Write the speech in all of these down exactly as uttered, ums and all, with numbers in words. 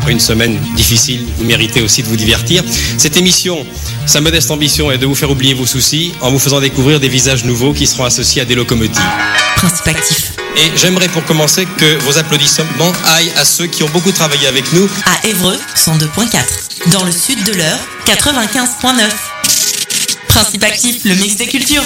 après une semaine difficile, vous méritez aussi de vous divertir. Cette émission, sa modeste ambition est de vous faire oublier vos soucis en vous faisant découvrir des visages nouveaux qui seront associés à des locomotives. Principe actif. Et j'aimerais pour commencer que vos applaudissements aillent à ceux qui ont beaucoup travaillé avec nous. À Évreux, cent deux virgule quatre. Dans le sud de l'Eure, quatre-vingt-quinze virgule neuf. Principe actif, le mix des cultures.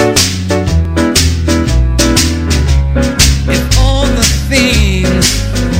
If all the things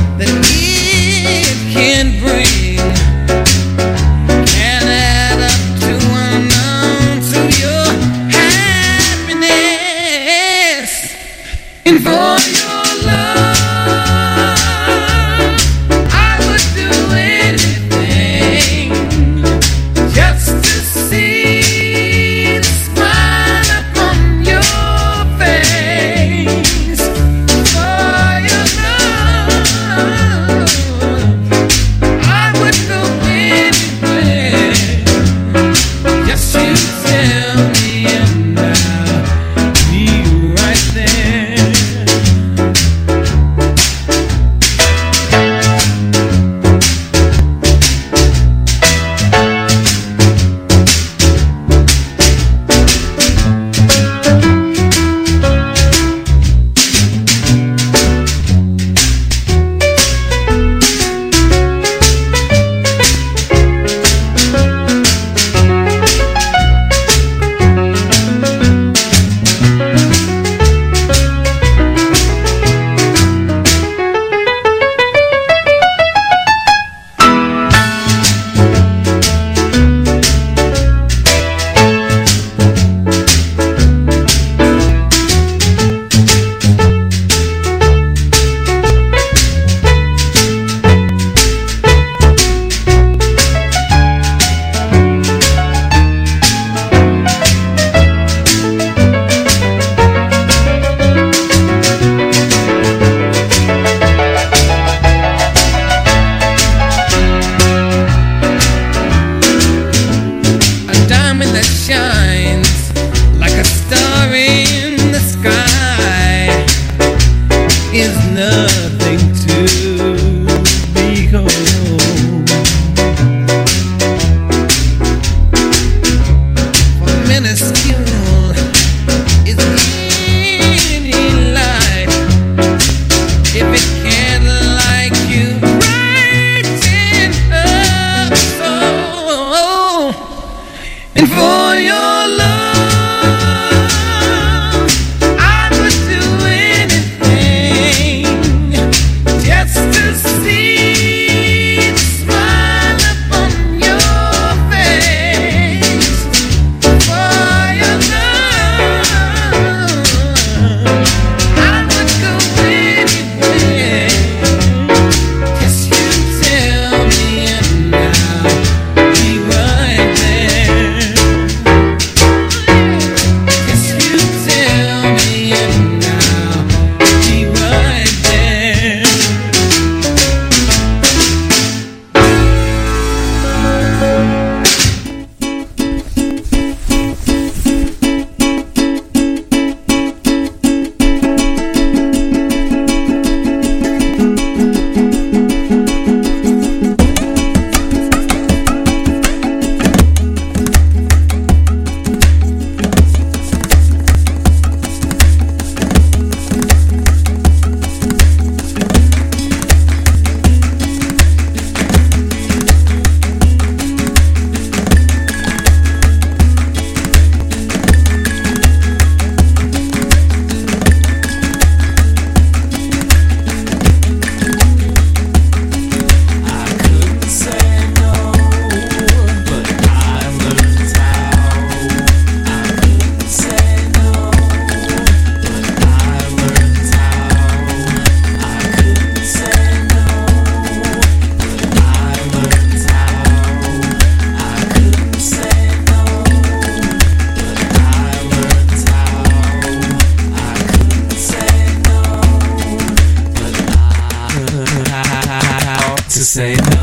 to say no.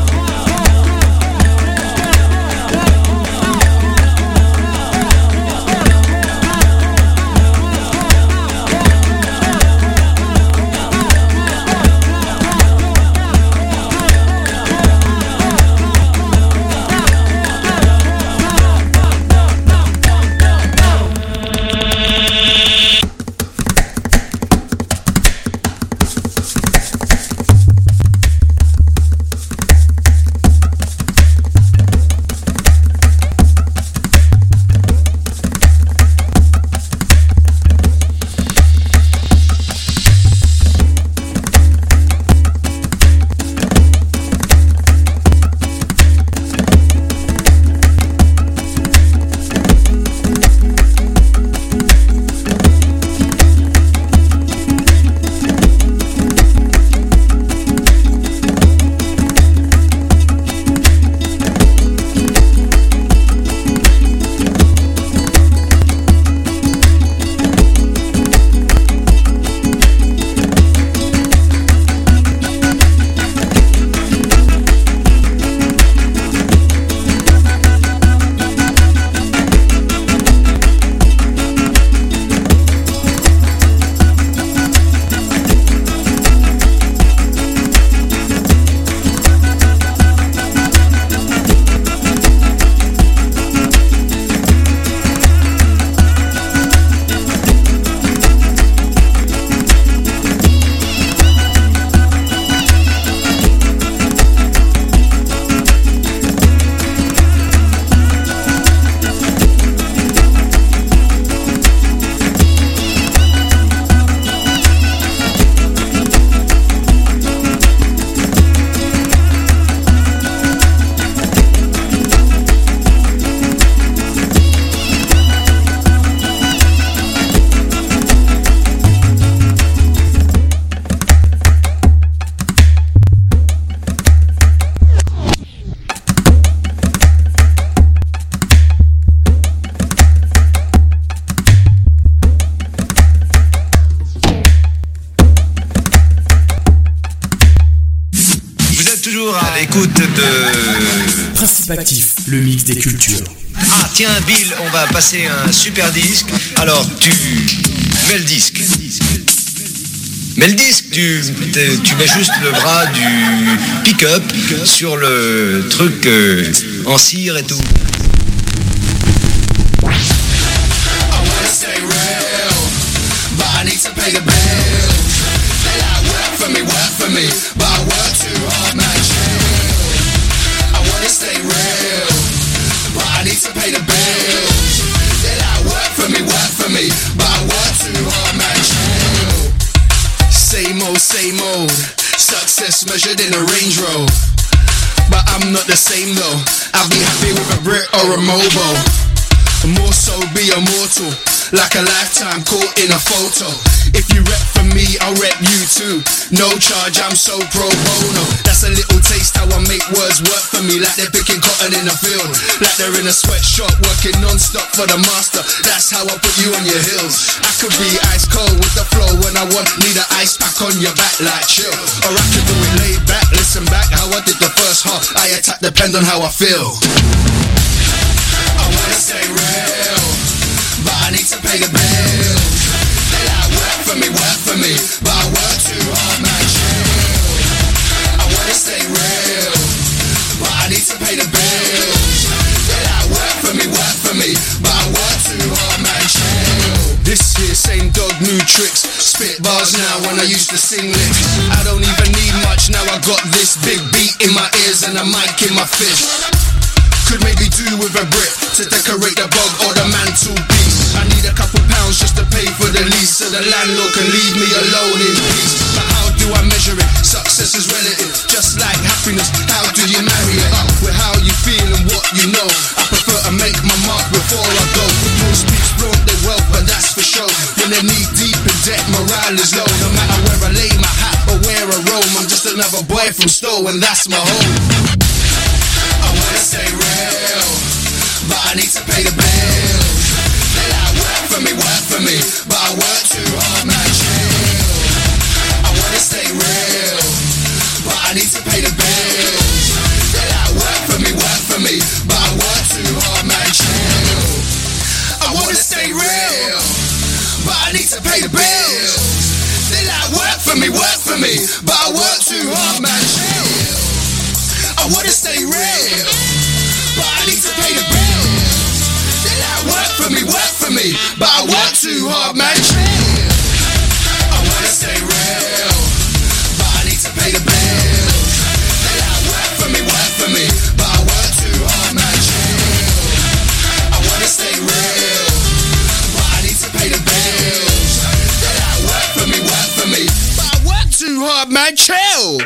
à l'écoute de Principe Actif, le mix des cultures. Ah tiens Bill, on va passer un super disque. Alors tu mets le disque. Mais le disque, tu, tu mets juste le bras du pick-up sur le truc euh, en cire et tout. Same old, same old, success measured in a Range Rover. But I'm not the same though, I'll be happy with a Brit or a Mobo. More so be immortal, like a lifetime caught in a photo. If you rep for me, I'll rep you too. No charge, I'm so pro bono. That's a little taste how I make words work for me. Like they're picking cotton in a field, like they're in a sweatshop working non-stop for the master. That's how I put you on your heels. I could be ice cold with the flow when I want. Need an ice pack on your back like chill. Or I could do it laid back, listen back how I did the first half. I attack depend on how I feel. I wanna stay real, but I need to pay the bills. They like work for me, work for me, but I work too hard, man, chill. I wanna stay real, but I need to pay the bills. They like work for me, work for me, but I work too hard, man, chill. This here, same dog, new tricks. Spit bars now when I used to sing licks. I don't even need much, now I got this big beat in my ears and a mic in my fist. Could maybe do with a brick to decorate the bog or the mantelpiece. I need a couple pounds just to pay for the lease, so the landlord can leave me alone in peace. But how do I measure it? Success is relative, just like happiness. How do you marry it up with how you feel and what you know? I prefer to make my mark before I go. Most people flaunt their wealth, but that's for sure. When they're knee deep in debt, morale is low. No matter where I lay my hat or where I roam, I'm just another boy from Stowe and that's my home. I wanna stay real, but I need to pay the bills. They like work for me, work for me, but I work too hard, man, chill. I wanna stay real, but I need to pay the bills. I wanna stay real, but I need to pay the bills. They like work for me, work for me, but I work too hard, man. Chill. I wanna stay real, but I need to pay the bills. They like work for me, work for me, but I work too hard, man. Chill. I wanna stay real, but I need to pay the bills. They like work for me, work for me, but I work too hard, man. Chill.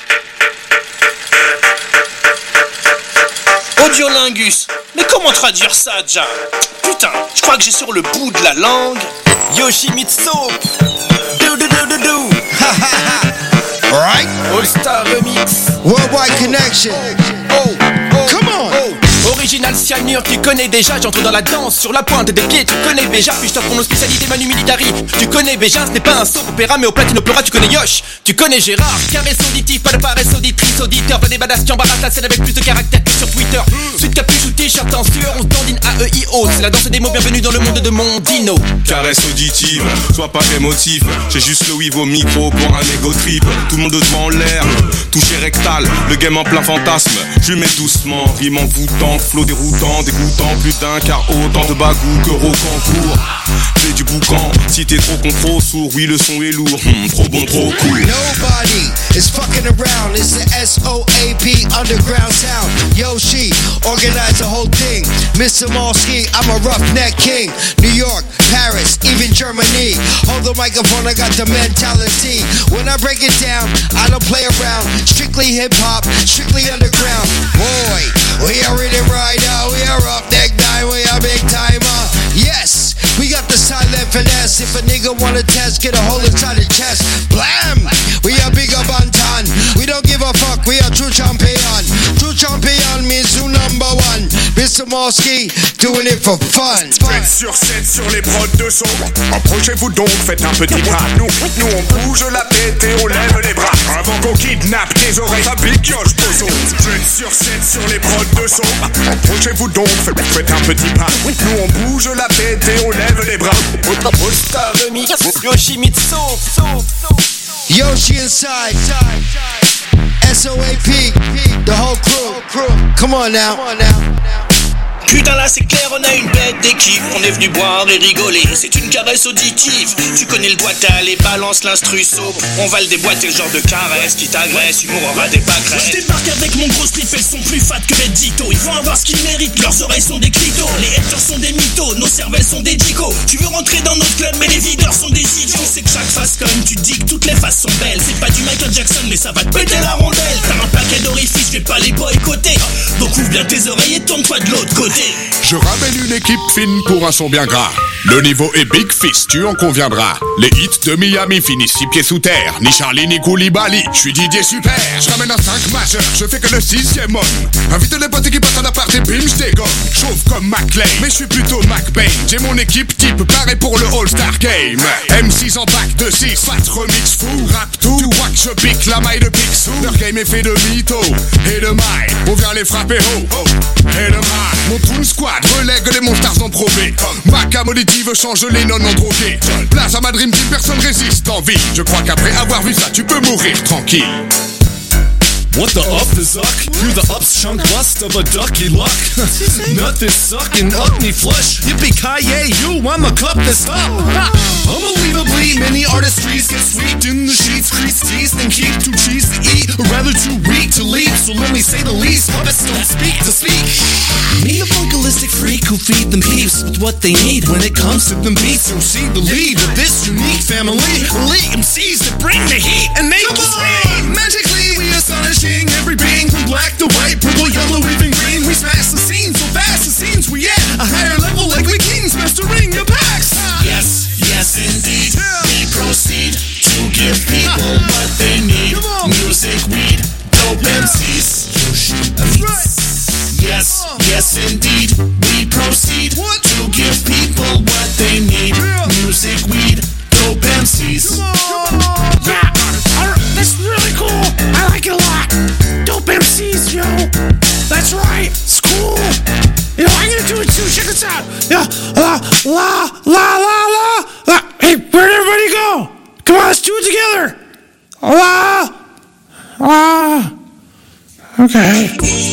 Audiolingus, mais comment traduire ça, déjà? Putain, je crois que j'ai sur le bout de la langue Yoshimitsu. Do do do do do. Ha ha ha. Alright. All Star Remix. Worldwide Connection. Oh, oh, come on. Oh. Original cyanure, tu connais déjà, j'entre dans la danse sur la pointe des pieds, tu connais Béja, puis je t'offre mon spécialité Manu Militari. Tu connais Béja, ce n'est pas un soap opéra, mais au platine opéra, tu connais Yosh. Tu connais Gérard, caresse auditif, pas de paresse auditrice, auditeur, pas des badass qui embarrassent la scène avec plus de caractère que sur Twitter. Suite capuche ou t-shirt en sueur, on se dandine A E I O, c'est la danse des mots, bienvenue dans le monde de mon dino. Caresse auditive, sois pas émotif, j'ai juste le weave au micro pour un ego trip. Tout le monde de devant en l'air, touché rectal, le game en plein fantasme. Je mets doucement, rime en voûtant, flow déroutant, dégoûtant, plus d'un car autant de bagou que Rocancourt. Fais du boucan, si t'es trop con, trop sourd, oui le son est lourd, hmm, trop bon, trop cool. Nobody is fucking around, it's the S O A P underground sound. Yoshi, organize the whole thing. Mister Malski, I'm a roughneck king. New York, Paris, even Germany. Hold the microphone, I got the mentality. When I break it down, I don't play around. Strictly hip hop, strictly underground. Boy, we are in it right now. We are up neck nine, we are big timer. Yes, we got the silent finesse. If a nigga wanna test, get a hole inside the chest. Blam! We are bigger bantan. We don't give a fuck, we are true champion. True champion means who number one. Mister Malski, doing it for fun. sept sur sept sur les prods de son. Approchez-vous donc, faites un petit pas. Nous, nous on bouge la tête et on lève les bras. Avant qu'on kidnappe tes oreilles, ça picioche poisson. sept sur sept sur les prods de son. Approchez-vous donc, faites, faites un petit pas. Nous on bouge la tête et on lève les bras. All Star Remix, Yoshimitsu. Yoshi inside. S O A P, the whole crew. Come on now. Come on now. Putain là c'est clair, on a une bête d'équipe, on est venu boire et rigoler, c'est une caresse auditive. Tu connais le boital et balance l'instru soap. On va le déboîter, le genre de caresse qui t'agresse, humour aura des pâquerettes. Je débarque avec mon gros slip, elles sont plus fat que Beddito. Ils vont avoir ce qu'ils méritent, leurs oreilles sont des clitos. Les haters sont des mythos, nos cervelles sont des dicos. Tu veux rentrer dans notre club mais les videurs sont des idiots. C'est que chaque face comme tu dis que toutes les faces sont belles. C'est pas du Michael Jackson mais ça va te péter la rondelle. T'as un paquet d'orifices, je vais pas les boycotter. Donc ouvre bien tes oreilles et tourne-toi de l'autre côté. Je ramène une équipe fine pour un son bien gras. Le niveau est big fist, tu en conviendras. Les hits de Miami finissent six pieds sous terre. Ni Charlie ni Koulibaly, je suis Didier Super. Je ramène un cinq majeur, je fais que le sixième homme. Invite les potes qui passent en appart et bim, je dégomme. Chauve comme McLean, mais je suis plutôt McBain. J'ai mon équipe type paré pour le All-Star Game. M six en pack de six, fat remix fou, rap tout. Tu crois que je pique la maille de Picsou? Leur game est fait de mytho et de maille. On vient les frapper haut, oh, et de maille. Mon Toon Squad relègue les monsters en Pro B. Ma cam auditive change les non en drogués. Place à ma dream team, personne résiste en vie. Je crois qu'après avoir vu ça, tu peux mourir tranquille. What the up the zuck? You the ups chunk bust of a ducky luck. Nothing sucking up me flush. Yippee-ki-yay, you, I'm a cup that's up. Ha! Unbelievably, many artistries get swept in the sheets, crease teased, and keep too cheese to eat, or rather too weak to leap. So let me say the least, puppets don't speak to speak. Need a vocalistic freak who feed them peeps with what they need when it comes to them beats. So see the lead of this unique family, elite M Cs that bring the heat and make the scream. Magically, we astonishing every being from black to white, purple, yellow, even green. We smash the scene so fast, the scenes we at a higher level like we kings mastering your packs. Yes, yes indeed, we proceed to give people what they need. Music, weed, dope M Cs. Yes, yes indeed, we proceed to give people what they need. Music, weed, dope M Cs. Yeah, that's really cool. I like it a lot. Dope M Cs, yo. That's right. It's cool. You know, I'm gonna do it too. Check this out. Yeah. La la la la la. la. Hey, where'd everybody go? Come on, let's do it together. La la Okay.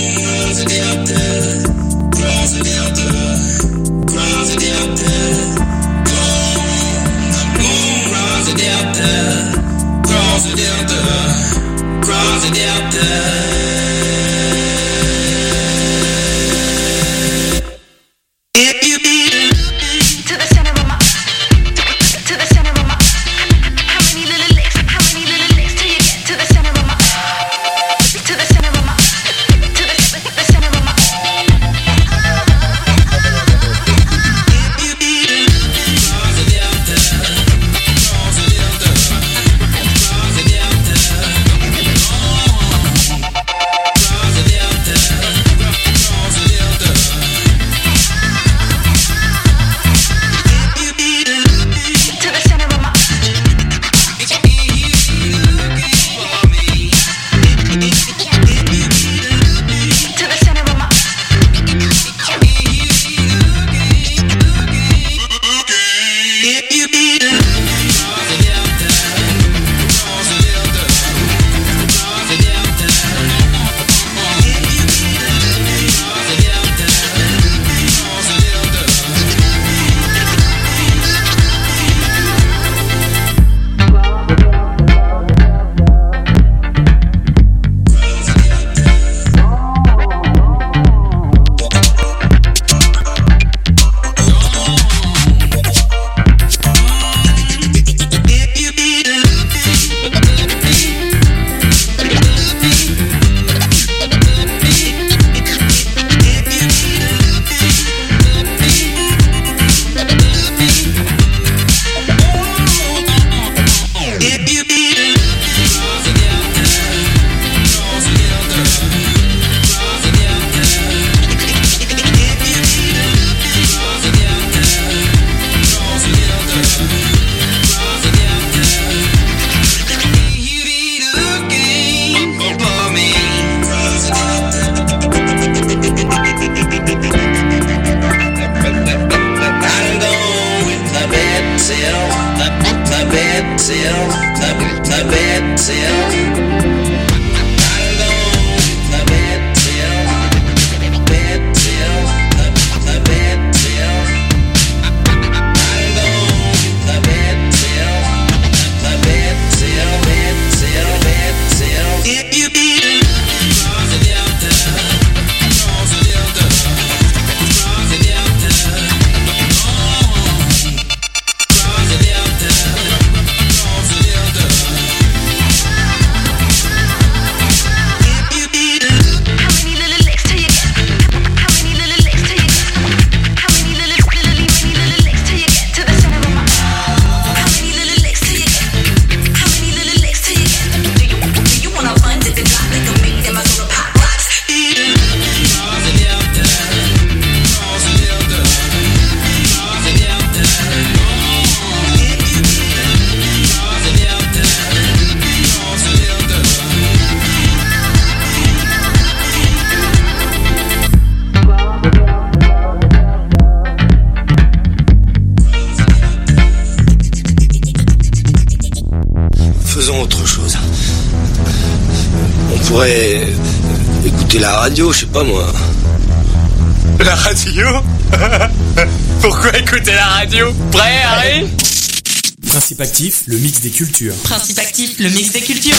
Écouter la radio, je sais pas moi. La radio? Pourquoi écouter la radio? Prêt, Harry? Principe actif, le mix des cultures. Principe actif, le mix des cultures.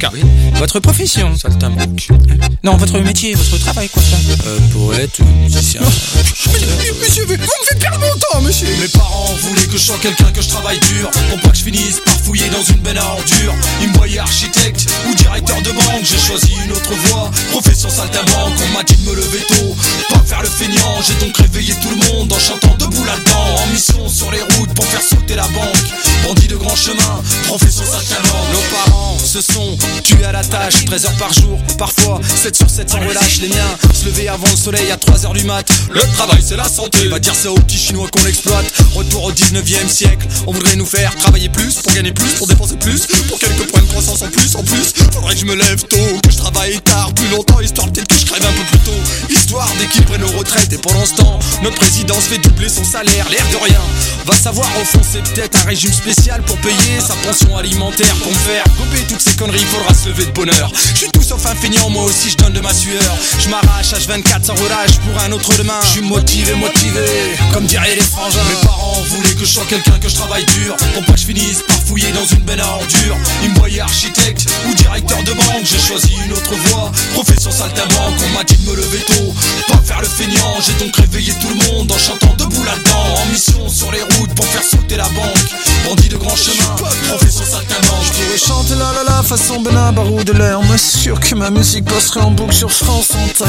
cas. Votre profession, saltimbanque. Non, votre métier, votre travail, quoi ça. Euh, poète, musicien, chanteur. Mais, monsieur, vous me faites perdre mon temps, monsieur. Mes parents voulaient que je sois quelqu'un, que je travaille dur, pour pas que je finisse par fouiller dans une benne à ordures. Ils me voyaient architecte ou directeur de banque. J'ai choisi une autre voie, profession saltimbanque. On m'a dit de me lever tôt, pas faire le feignant. J'ai donc réveillé tout le monde en chantant debout là-dedans. En mission sur les routes pour faire sauter la banque. Bandit de grand chemin, profession saltimbanque. Nos parents se sont tués à la tâche, treize heures par jour, parfois sept sur sept sans relâche. Les miens se lever avant le soleil à trois heures du mat. Le travail c'est la santé, va dire ça aux petits chinois qu'on exploite. Retour au dix-neuvième siècle, on voudrait nous faire travailler plus, pour gagner plus, pour dépenser plus, pour quelques points de croissance en plus. En plus, faudrait que je me lève tôt, que je travaille tard, plus longtemps, histoire peut-être que je crève un peu plus tôt. Histoire d'équilibrer nos retraites, et pendant ce temps, notre président se fait doubler son salaire, l'air de rien. Va savoir au fond c'est peut-être un régime spécial pour payer sa pension alimentaire. Pour me faire gober toutes ces conneries, faudra se lever de bonheur. Je suis tout sauf un feignant, moi aussi je donne de ma sueur. Je m'arrache H vingt-quatre sans relâche pour un autre demain. Je suis motivé, motivé, comme diraient les frangins. Mes parents voulaient que je sois quelqu'un, que je travaille dur, pour pas que je finisse par fouiller dans une benne à ordures. Ils me voyaient architecte ou directeur de banque. J'ai choisi une autre voie, profession saltimbanque. On m'a dit de me lever tôt, pas faire le feignant. J'ai donc réveillé tout le monde en chantant debout là-dedans. En mission sur les routes pour faire sauter la banque. Bandit de grand chemin, profession saltimbanque. Je pourrais chanter la la la façon Benin Barou de l'air, mais sûr que ma musique passerait en boucle sur France Inter.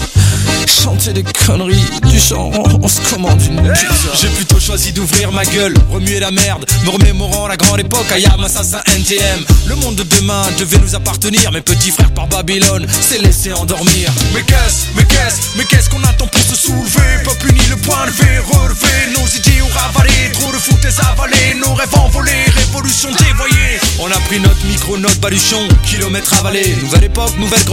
Chanter des conneries du genre on se commande une pizza. J'ai plutôt choisi d'ouvrir ma gueule, remuer la merde, me remémorant la grande époque I am assassin N T M. Le monde de demain devait nous appartenir, mes petits frères par Babylone s'est laissé endormir. Mais qu'est-ce, mais qu'est-ce, mais qu'est-ce qu'on attend pour se soulever? Peuple uni, le point levé, relevé, nos idéaux ravalés, trop de foot et avalés, nos rêves envolés, révolution dévoyée. On a pris notre micro, notre baluchon, kilomètres avalés, nouvelle époque, nouvelle grande